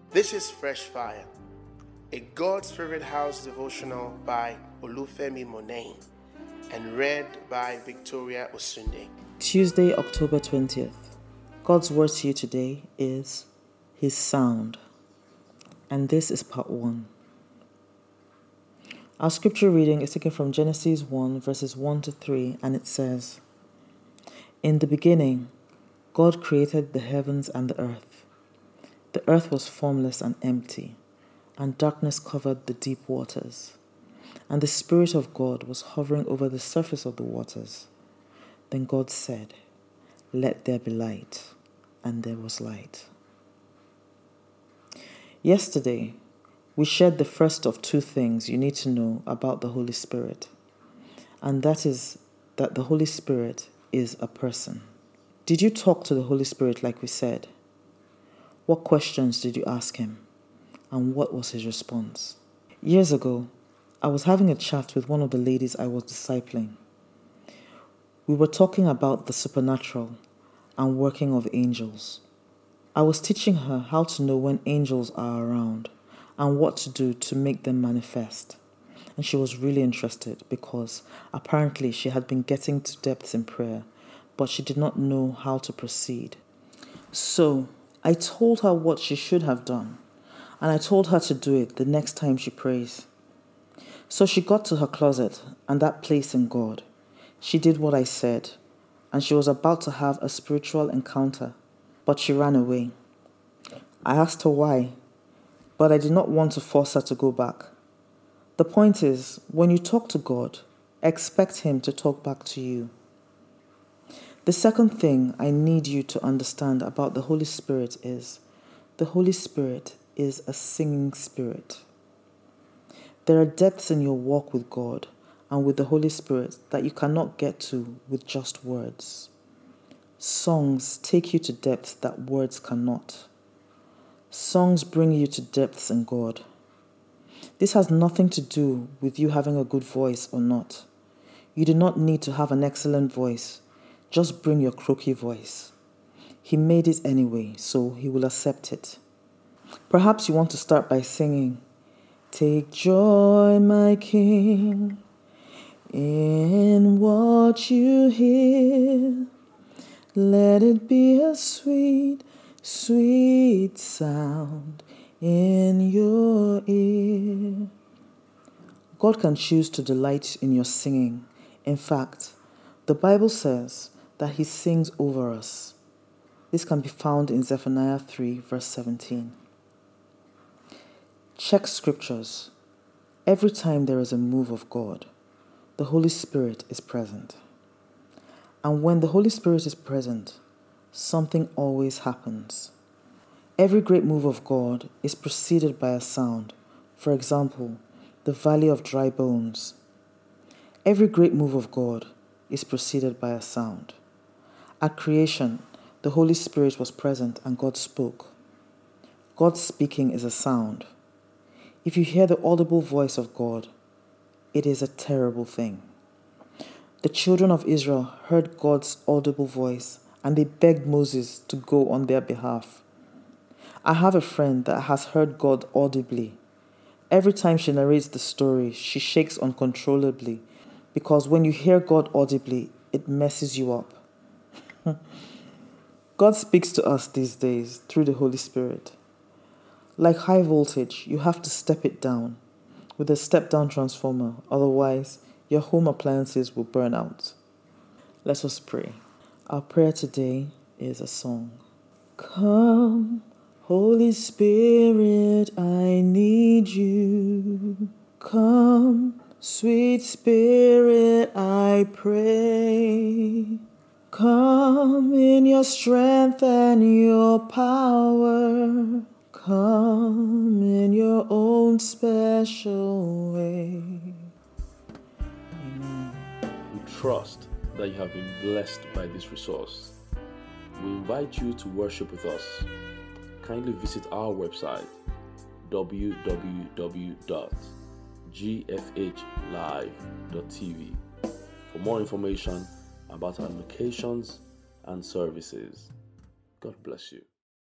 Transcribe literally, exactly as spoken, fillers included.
This is Fresh Fire, a God's Favorite House devotional by Olufemi Monain and read by Victoria Osunde. Tuesday, October twentieth. God's word to you today is His sound. And this is part one. Our scripture reading is taken from Genesis one, verses one to three, and it says, "In the beginning, God created the heavens and the earth. The earth was formless and empty, and darkness covered the deep waters. And the Spirit of God was hovering over the surface of the waters. Then God said, 'Let there be light,' and there was light." Yesterday, we shared the first of two things you need to know about the Holy Spirit, and that is that the Holy Spirit is a person. Did you talk to the Holy Spirit like we said? What questions did you ask him? And what was his response? Years ago, I was having a chat with one of the ladies I was discipling. We were talking about the supernatural and working of angels. I was teaching her how to know when angels are around and what to do to make them manifest. And she was really interested because apparently she had been getting to depths in prayer, but she did not know how to proceed. So I told her what she should have done, and I told her to do it the next time she prays. So she got to her closet and that place in God. She did what I said, and she was about to have a spiritual encounter, but she ran away. I asked her why, but I did not want to force her to go back. The point is, when you talk to God, expect Him to talk back to you. The second thing I need you to understand about the Holy Spirit is the Holy Spirit is a singing spirit. There are depths in your walk with God and with the Holy Spirit that you cannot get to with just words. Songs take you to depths that words cannot. Songs bring you to depths in God. This has nothing to do with you having a good voice or not. You do not need to have an excellent voice. Just bring your croaky voice. He made it anyway, so He will accept it. Perhaps you want to start by singing, "Take joy, my King, in what you hear. Let it be a sweet, sweet sound in your ear." God can choose to delight in your singing. In fact, the Bible says that He sings over us. This can be found in Zephaniah three, verse seventeen. Check scriptures. Every time there is a move of God, the Holy Spirit is present. And when the Holy Spirit is present, something always happens. Every great move of God is preceded by a sound. For example, the valley of dry bones. Every great move of God is preceded by a sound. At creation, the Holy Spirit was present and God spoke. God speaking is a sound. If you hear the audible voice of God, it is a terrible thing. The children of Israel heard God's audible voice and they begged Moses to go on their behalf. I have a friend that has heard God audibly. Every time she narrates the story, she shakes uncontrollably because when you hear God audibly, it messes you up. God speaks to us these days through the Holy Spirit. Like high voltage, you have to step it down with a step-down transformer, otherwise your home appliances will burn out. Let us pray. Our prayer today is a song. Come, Holy Spirit, I need you. Come, sweet Spirit, I pray. Come in your strength and your power. Come in your own special way. Amen. We trust that you have been blessed by this resource. We invite you to worship with us. Kindly visit our website w w w dot g f h live dot t v for more information about our locations and services. God bless you.